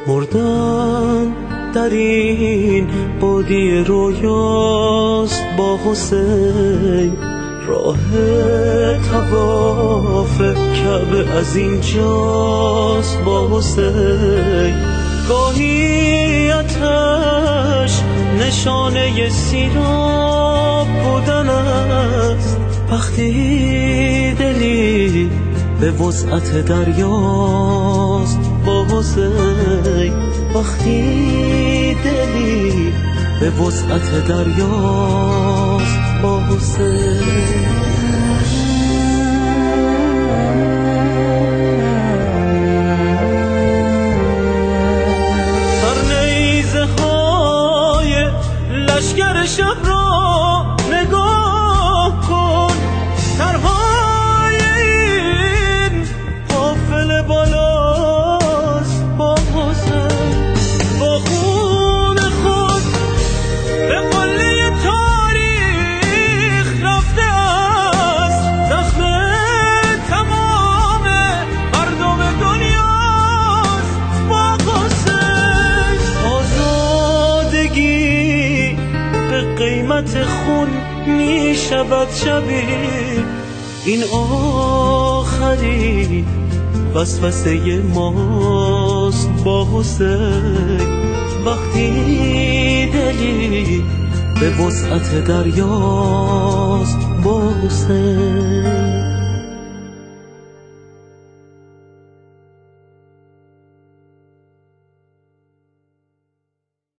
مردن در این بادی رویاست با حسین، راه طواف کعبه از اینجاست با حسین. گاهی آتش نشانه سیراب بودن است، وقتی دلی به وسعت دریاست با حسین، وقتی دلی به وسعت دریاست با حسین. لشگر شب را نگاه کن، ترهای این قافله بالاست با حسین. با خون خود به قله تاریخ رفته است، زخم تمام مردم دنیاست با حسین. آزادگی قیمت خون می شود شبیه، این آخرین وسوسه ماست با حسین. وقتی دلی به وسعت دریاست با حسین.